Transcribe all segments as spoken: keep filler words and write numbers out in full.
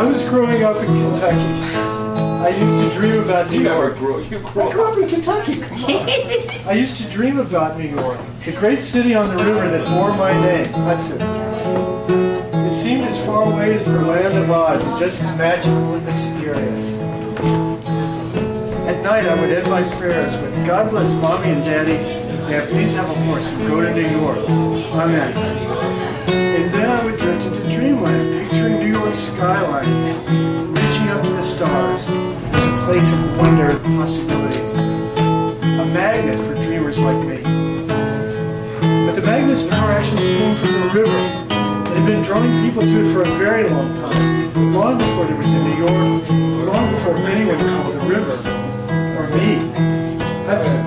I was growing up in Kentucky, I used to dream about New You never York. grew. You grew I grew up. up in Kentucky. Come on. I used to dream about New York, the great city on the river that bore my name, Hudson. It seemed as far away as the land of Oz, and just as magical and mysterious. At night, I would end my prayers with, God bless Mommy and Daddy, may I please have a horse and go to New York. Amen. And then I would drift into dreamland, picturing New York's skyline, reaching up to the stars. It's a place of wonder and possibilities. A magnet for dreamers like me. But the magnet's power actually came from the river. It had been drawing people to it for a very long time. Long before there was a New York. Long before anyone called the river. Or me. Hudson.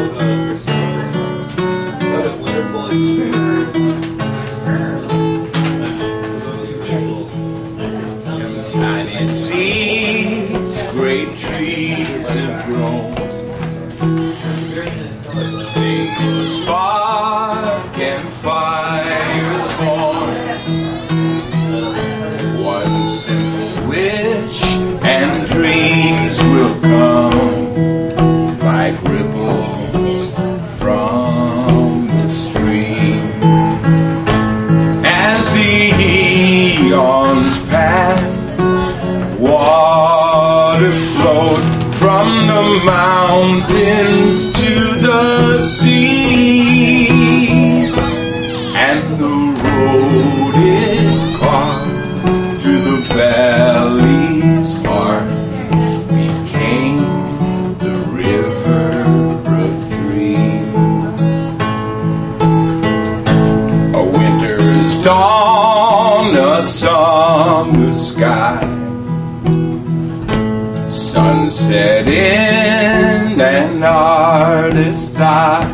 Tiny seeds, great trees have grown. Single spark and fire's born. One simple wish and dreams will come like ripples from the stream. As the eons pass, water flowed from the mountains to the sea, and the road it carved through the valley's heart became the river of dreams. A winter's dawn, a summer sky, sunset in an artist's eye,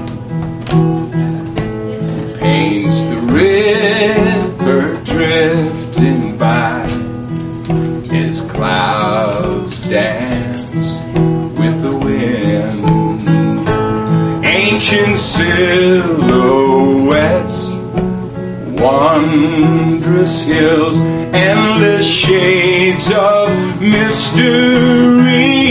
paints the river drifting by as clouds dance with the wind. Ancient silhouettes, wondrous hills, endless shades of mystery.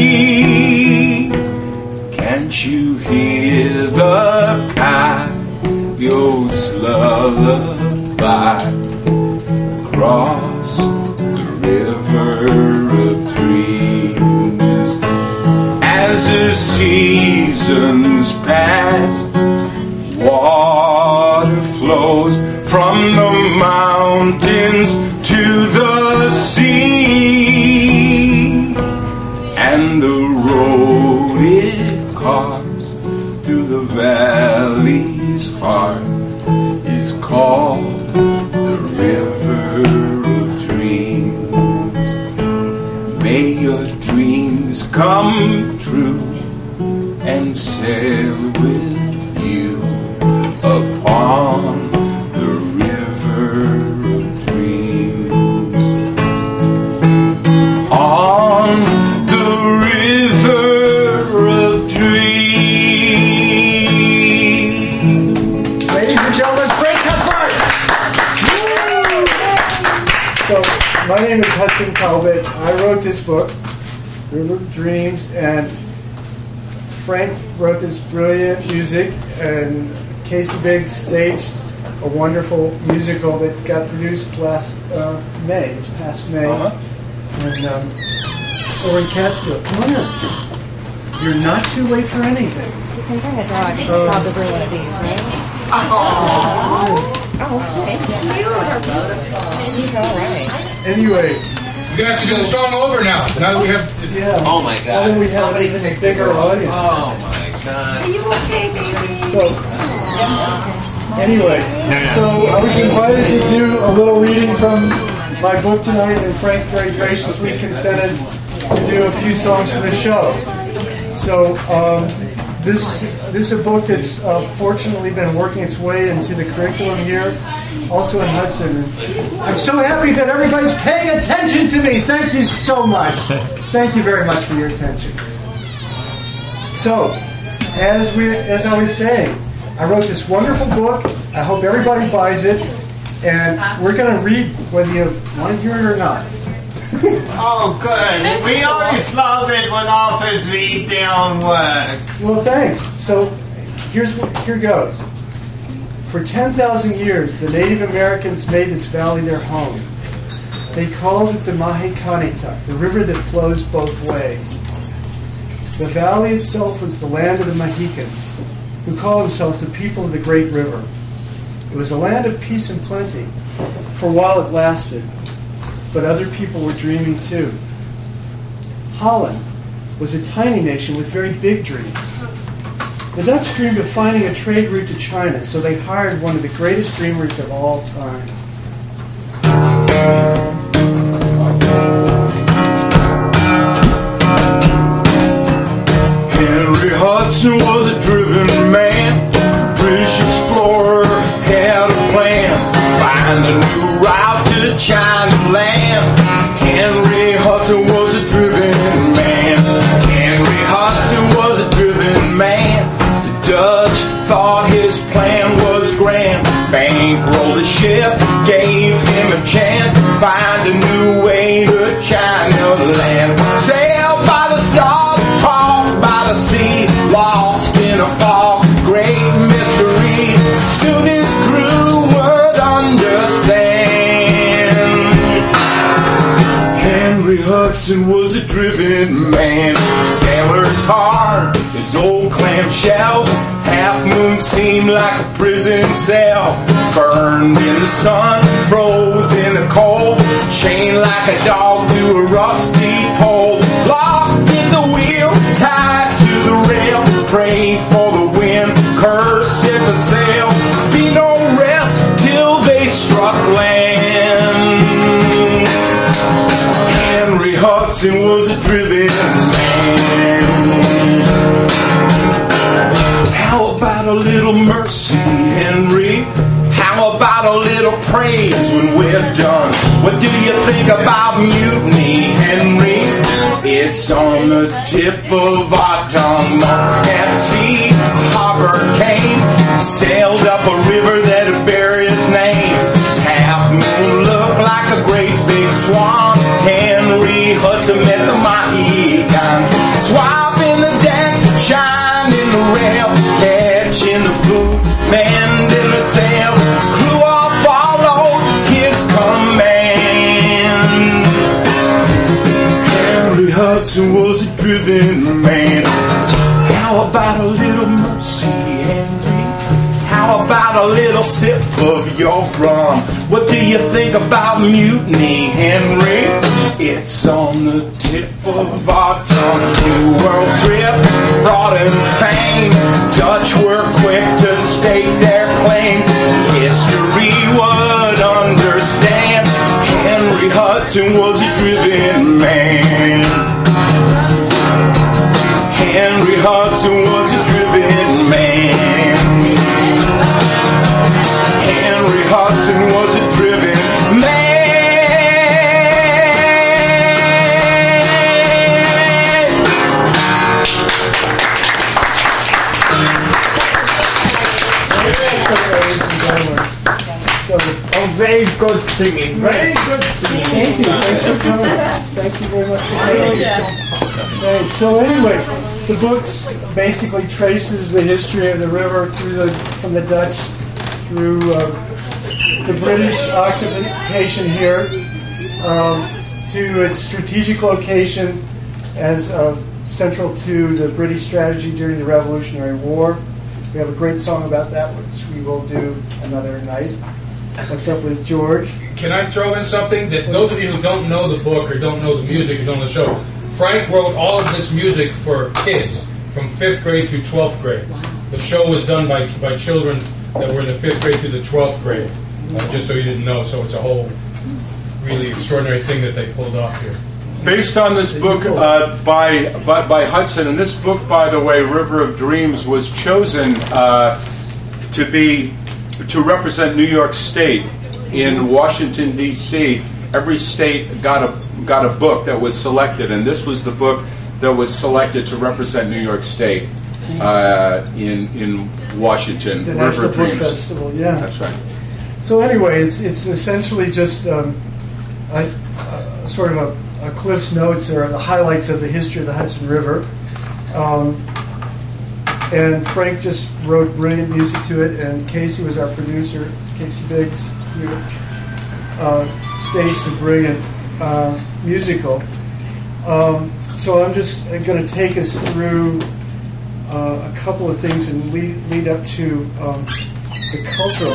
Can't you hear the coyote's lullaby across the river of dreams? As the seasons pass, water flows from the mountains to the sea, and the road it carves through the valley's heart is called the river of dreams. May your dreams come true and sail with you upon the river of dreams. On the river of dreams. Ladies and gentlemen, Frank Cuthbert! So, my name is Hudson Talbot. I wrote this book, River of Dreams, and Frank wrote this brilliant music, and Casey Biggs staged a wonderful musical that got produced last uh, May, this past May. Uh-huh. And um, over in Catskill. Come on in. You're not too late for anything. You can bring a dog. Um, Probably one of these, right? Oh, Oh, okay. Cute. He's all right. Anyway, You can actually get the song over now. Now that we have. yeah. oh my Now God! that we have an Somebody even picked bigger her up. audience. Oh my God! Are you okay, baby? So, anyway, so I was invited to do a little reading from my book tonight, and Frank very graciously consented to do a few songs for the show. So, um, this this is a book that's uh, fortunately been working its way into the curriculum here, also in Hudson. And I'm so happy that everybody's paying attention to me. Thank you so much. Thank you very much for your attention. So, as we as I was saying, I wrote this wonderful book. I hope everybody buys it, and we're going to read whether you want to hear it or not. Oh, good. We always love it when Office Read Down works. Well, thanks. So here's what, here goes. For ten thousand years, the Native Americans made this valley their home. They called it the Mahikanituck, the river that flows both ways. The valley itself was the land of the Mohicans, who call themselves the people of the Great River. It was a land of peace and plenty, for a while it lasted, but other people were dreaming too. Holland was a tiny nation with very big dreams. The Dutch dreamed of finding a trade route to China, so they hired one of the greatest dreamers of all time. Henry Hudson was a driven man. British explorer had a plan to find a new route to China land. Henry Hudson was a driven man. Henry Hudson was a driven man. The Dutch thought his plan was grand. Bankrolled the ship, gave him a chance to find a new way to China land. Sailed by the stars, tossed by the sea, lost in a fog, great mystery. Soon his crew would understand. Henry Hudson was a driven man. Sailor's heart, his old clamshells. Half moon seemed like a prison cell. Burned in the sun, froze in the cold. Chained like a dog to a rusty pole. Locked in the wheel, tied to the rail. Pray for the wind, curse if a sail. Be no rest till they struck land. Henry Hudson was a driven man. How about a little mercy, Henry? How about a little praise when we're done? What do you think about mutiny, Henry? It's on the tip of our tongue. At sea, a harbor came, sailed up a river that had buried his name. Half moon looked like a great big swan. Henry Hudson met the Mohicans. Swap in the deck, shine in the rail, catching the food, mending the sail. Crew all followed his command. Henry Hudson was a driven man. How about a little mercy, Henry? How about a little sip of your rum? What do you think about mutiny, Henry? It's on the tip of our tongue. New world trip brought him fame. Dutch were quick to state their claim. History would understand. Henry Hudson was a driven man. Henry Hudson was a driven man. Henry Hudson was a driven man. So, Oh, very good singing. Very good singing. thank you. Thanks for coming. Thank you very much for coming. Thanks. So anyway, the book basically traces the history of the river through the from the Dutch through uh, the British occupation here um, to its strategic location as uh, central to the British strategy during the Revolutionary War. We have a great song about that, which we will do another night. What's up with George? Can I throw in something that those of you who don't know the book or don't know the music or don't know the show, Frank wrote all of this music for kids from fifth grade through twelfth grade. The show was done by, by children that were in the fifth grade through the twelfth grade, uh, just so you didn't know. So it's a whole really extraordinary thing that they pulled off here. Based on this book uh, by, by by Hudson, and this book, by the way, River of Dreams, was chosen uh, to be to represent New York State in Washington D C Every state got a got a book that was selected, and this was the book that was selected to represent New York State uh, in in Washington. The River National of Book Dreams. Festival, yeah. That's right. So anyway, it's it's essentially just um, a, a sort of a, uh, Cliff's notes are the highlights of the history of the Hudson River. Um, and Frank just wrote brilliant music to it, and Casey was our producer, Casey Biggs, who uh, staged a brilliant uh, musical. Um, so I'm just going to take us through uh, a couple of things and lead, lead up to um, the cultural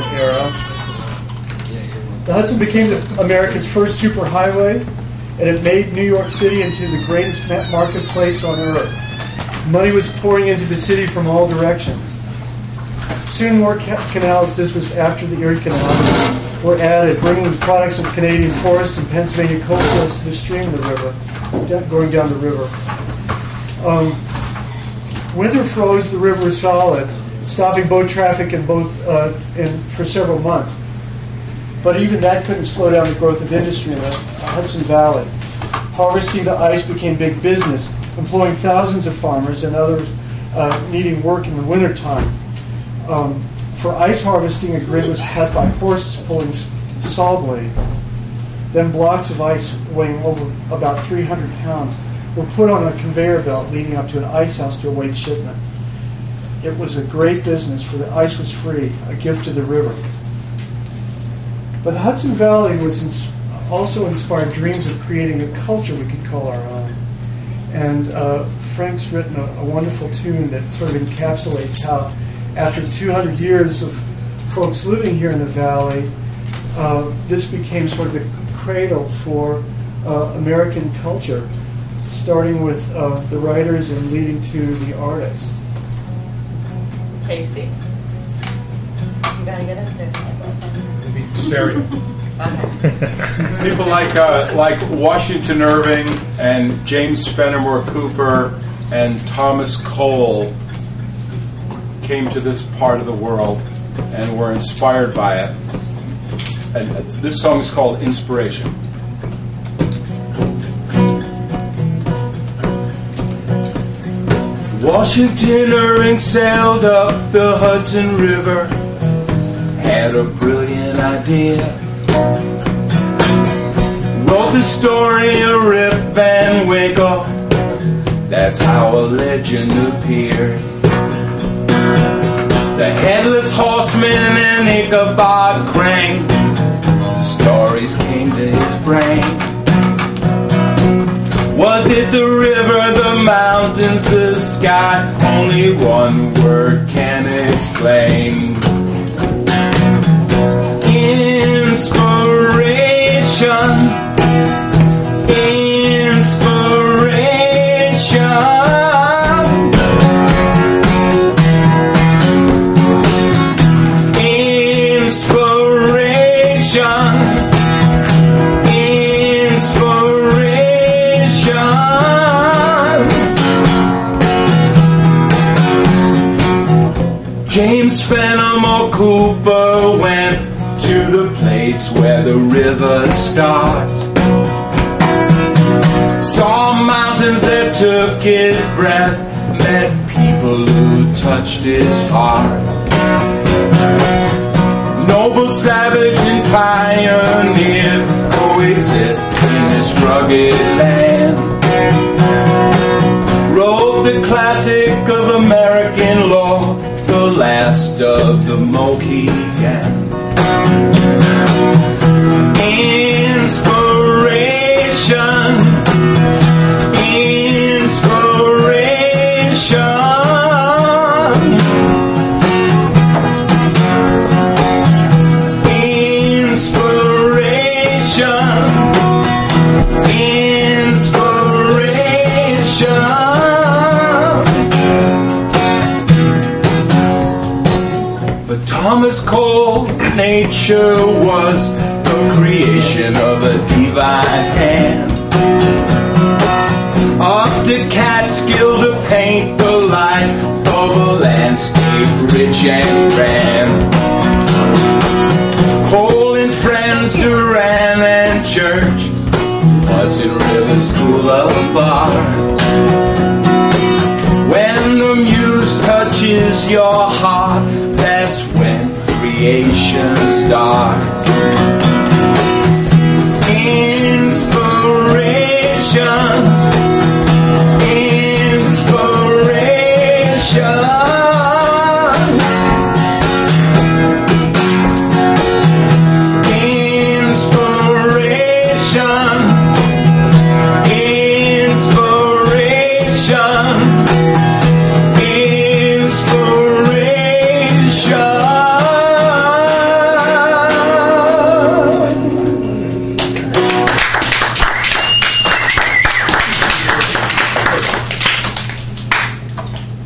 era. The Hudson became the, America's first superhighway, and it made New York City into the greatest marketplace on earth. Money was pouring into the city from all directions. Soon more ca- canals, this was after the Erie Canal, were added, bringing the products of Canadian forests and Pennsylvania coal fields to the stream of the river, going down the river. Um, winter froze the river solid, stopping boat traffic in both uh, in, for several months. But even that couldn't slow down the growth of industry in the Hudson Valley. Harvesting the ice became big business, employing thousands of farmers and others uh, needing work in the wintertime. Um, for ice harvesting, a grid was cut by horses pulling saw blades. Then blocks of ice weighing over about three hundred pounds were put on a conveyor belt leading up to an ice house to await shipment. It was a great business, for the ice was free, a gift to the river. But the Hudson Valley was ins- also inspired dreams of creating a culture we could call our own. And uh, Frank's written a, a wonderful tune that sort of encapsulates how, after two hundred years of folks living here in the valley, uh, this became sort of the cradle for uh, American culture, starting with uh, the writers and leading to the artists. Casey, you gotta get up there. Maybe stereo. Okay. People like uh, like Washington Irving and James Fenimore Cooper and Thomas Cole came to this part of the world and were inspired by it. And this song is called Inspiration. Washington Irving sailed up the Hudson River, had a brilliant idea, wrote the story of Rip Van Winkle, that's how a legend appeared. The Headless Horseman and Ichabod Crane, stories came to his brain. Was it the river, the mountains, the sky? Only one word can explain. Inspiration. James Fenimore Cooper went to the place where the river starts. Saw mountains that took his breath, met people who touched his heart. Noble savage and pioneer coexist in this rugged land. Wrote the classic of American law, the last of the Mohicans. Inspiration, inspiration. Thomas Cole, nature was the creation of a divine hand. Up to Catskill to paint the life of a landscape rich and grand. Cole and friends, Duran and Church, Hudson River School of Art. When the muse touches your heart, that's when creation starts. Inspiration,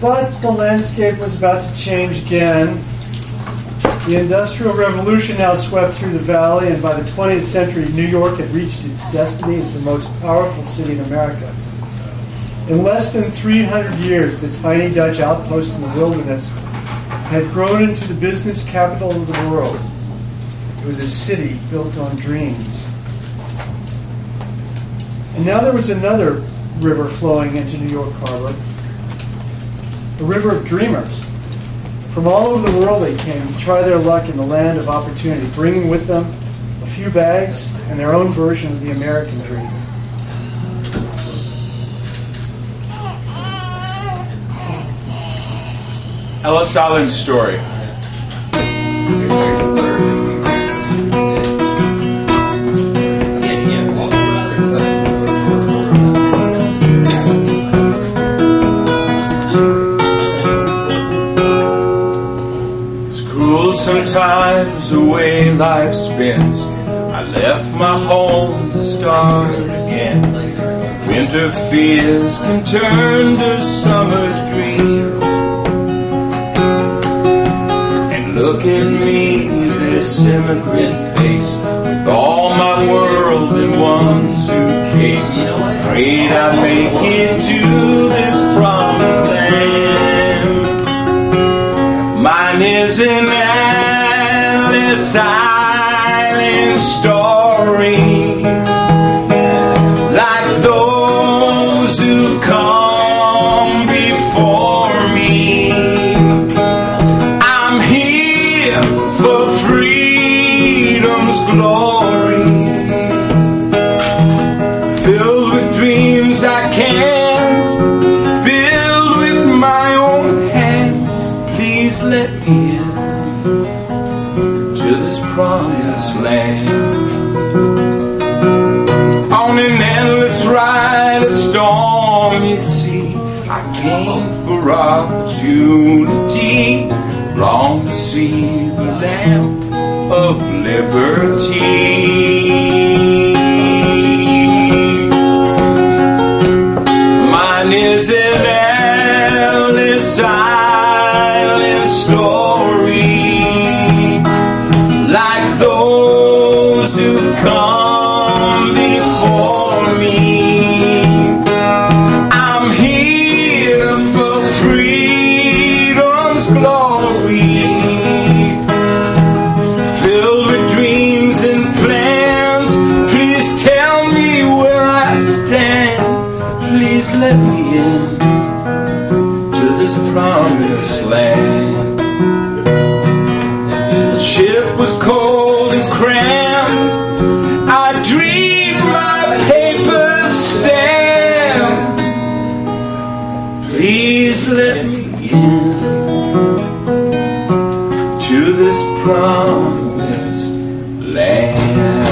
But the landscape was about to change again. The Industrial Revolution now swept through the valley, and by the twentieth century, New York had reached its destiny as the most powerful city in America. In less than three hundred years, the tiny Dutch outpost in the wilderness had grown into the business capital of the world. It was a city built on dreams. And now there was another river flowing into New York Harbor, a river of dreamers. From all over the world they came to try their luck in the land of opportunity, bringing with them a few bags and their own version of the American dream. Ellis Island story. Sometimes the way life spins, I left my home to start again. Winter fears can turn to summer dreams. And look at me, this immigrant face, with all my world in one suitcase. Afraid I make it to this promised land. Mine is an Ellis Island story, like those who come before me. I'm here for freedom's glory, filled with dreams I can build with my own hands. Please let me in to this promised land. On an endless ride, a stormy sea, I came for opportunity, long to see the lamp of liberty. Mine is an Ellis Island story, like those who come before me. I'm here for freedom's glory, filled with dreams and plans. Please tell me where I stand. Please let me in to this promised land. The ship was cold and cramped, I dreamed my paper stamps. Please let me in to this promised land.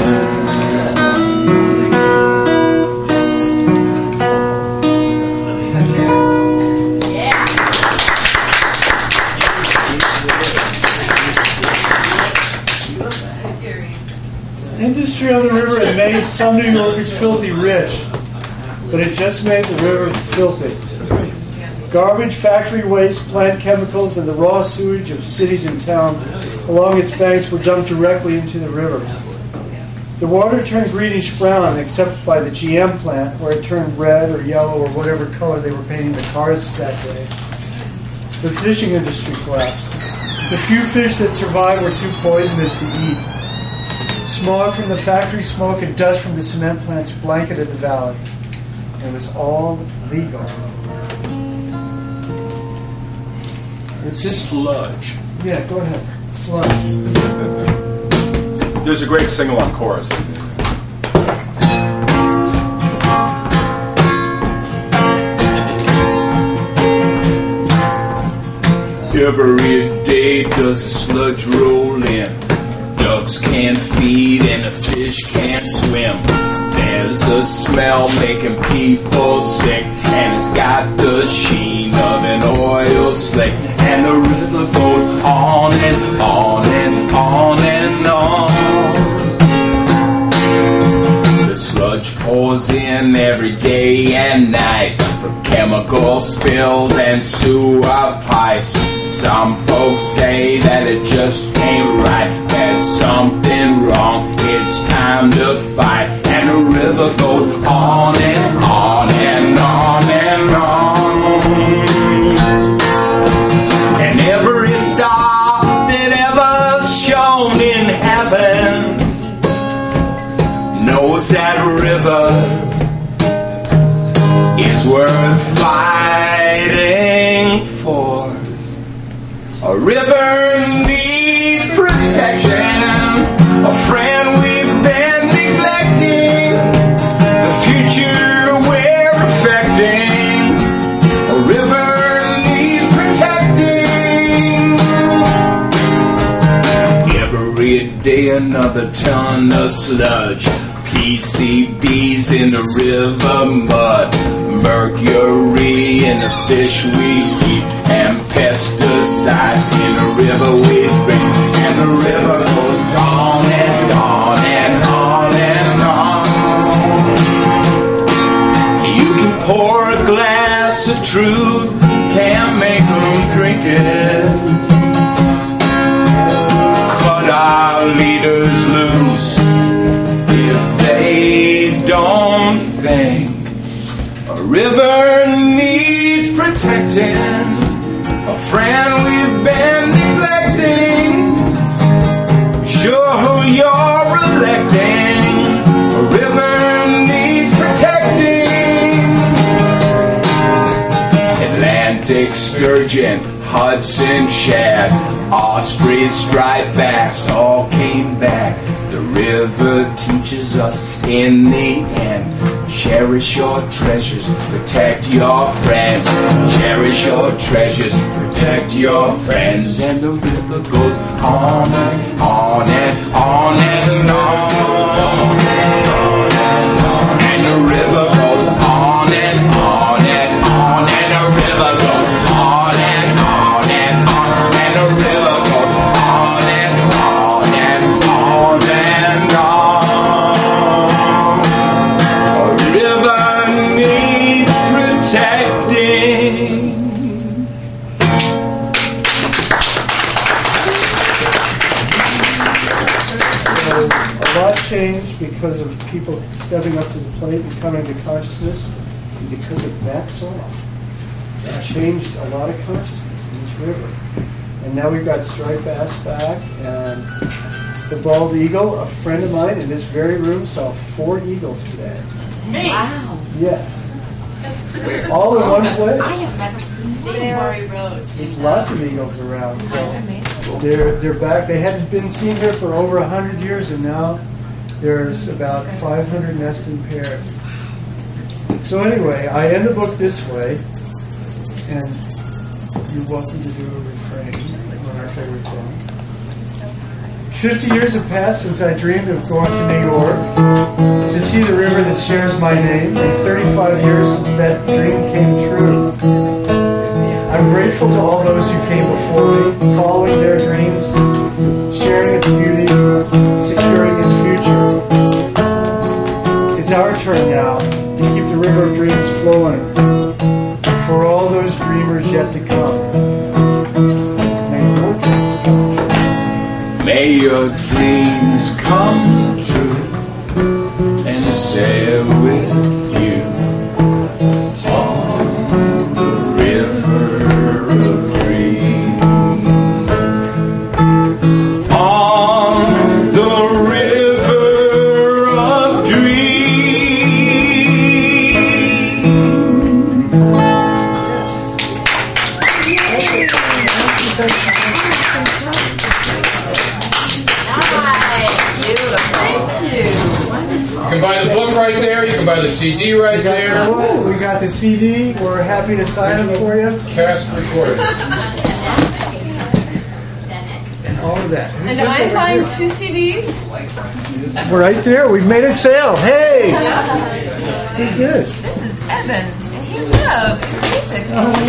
Industry on the river had made some New Yorkers filthy rich, but it just made the river filthy. Garbage, factory waste, plant chemicals, and the raw sewage of cities and towns along its banks were dumped directly into the river. The water turned greenish brown, except by the G M plant, where it turned red or yellow or whatever color they were painting the cars that day. The fishing industry collapsed. The few fish that survived were too poisonous to eat. Smog from the factory smoke and dust from the cement plants blanketed the valley. It was all legal. It's just Sludge. Yeah, go ahead. Sludge. There's a great sing-along chorus. Every day does the sludge roll in. Ducks can't feed and the fish can't swim. There's a smell making people sick, and it's got the sheen of an oil slick. And the river goes on and on and on and on. The sludge sludge pours in every day and night from chemical spills and sewer pipes. Some folks say that it just ain't right. There's something wrong. It's time to fight. And the river goes on and on and on and on. And every star that ever shone in heaven knows that river is worth fighting for. A river needs protection, a friend we've been neglecting, the future we're affecting. A river needs protecting. Every day another ton of sludge, P C Bs in the river mud, mercury in the fish we eat, and pesticides in the river we drink. And the river goes on and on and on and on. You can pour a glass of truth, can't make them drink it. Cut our leaders loose if they don't think. A river needs protecting, a friend we've been neglecting. Sure who you're electing, a river needs protecting. Atlantic sturgeon, Hudson shad, ospreys, striped backs all came back. The river teaches us in the end, cherish your treasures, protect your friends. Cherish your treasures, protect your friends. And the river goes on and on and on and on. And the river goes on and on and on. And the river goes on and on and on. And the river goes on and on and on and on. A river needs protecting. A lot changed because of people stepping up to the plate and coming to consciousness, and because of that song. It changed a lot of consciousness in this river. And now we've got striped bass back, and the bald eagle. A friend of mine in this very room saw four eagles today. Me? Wow. Yes. All in one place. I have never seen there. Road. There's lots of eagles around. So That's amazing. they're they're back. They hadn't been seen here for over a hundred years, and now there's about five hundred nesting pairs. So anyway, I end the book this way, and you're welcome to do a refrain on our favorite song. Fifty years have passed since I dreamed of going to New York to see the river that shares my name, and thirty-five years since that dream came true. I'm grateful to all those who came before me, following their dreams, sharing its beauty, securing its future. It's our turn now to keep the river of dreams flowing, and for all those dreamers yet to come. May your dreams come true and sail with you on the river of dreams. On the river of dreams. You can buy the book right there. You can buy the C D right We got there. the book, we got the C D. We're happy to sign it for you. Cast recorded. And all of that. Who's And this I'm over buying here? two C Ds. We're right there. We've made a sale. Hey! Who's this? This is Evan, and Yeah, music.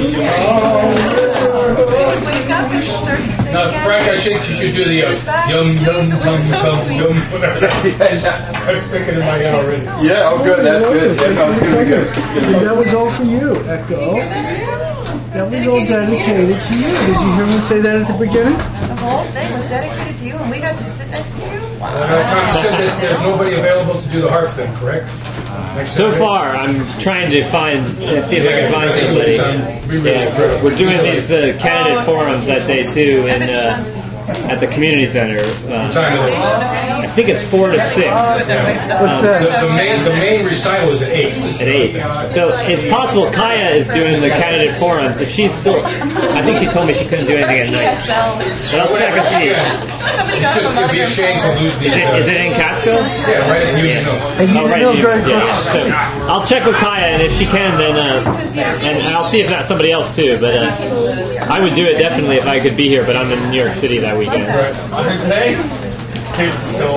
Wake up and start to sing. Now, Frank, I think you should do the uh, yum, yum, tum, tum, yum, whatever. I'm sticking in my head already. Yeah, oh good, that's good. Yeah, no, it's going to be good. It's gonna be And that was all for you, Echo. That was all dedicated to you. Did you hear me say that at the beginning? The whole thing was dedicated to you, and we got to sit next to you. Uh, Tom, you said that there's nobody available to do the harp thing, correct? Next So Saturday? far, I'm trying to find, uh, see if I can find I think it would sound somebody. really Yeah, incredible. we're doing these uh, candidate forums that day too, in uh, at the community center. Uh, Time it is. I think it's four to six What's The, that? the main the main recital is at eight. at eight. So it's possible Kaya is doing the candidate forums. If she's still, I think she told me she couldn't do anything at night. But I'll check and see. Somebody It's got just it'd be a shame to lose these. Is it, is it in Catskill? Yeah, right at Union Hill. And you Oh, right, Hill's you- right across. yeah. So I'll check with Kaya, and if she can, then uh, and I'll see if not somebody else too. But uh, I would do it definitely if I could be here. But I'm in New York City that weekend. Today, it's so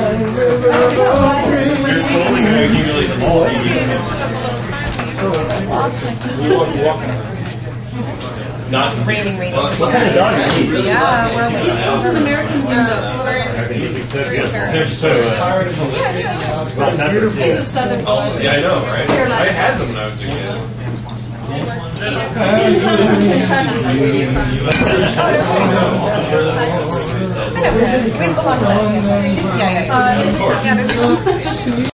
you're slowly going to accumulate the ball. We won't be walking on it. Not Raining, raining. What kind of dog is he? Yeah, we're waiting for American Dogs. they're so. He's a southern boy. Yeah, I know, right? I had them when I was a kid. I know. We belong to that. Yeah, yeah, yeah. Uh, yeah, there's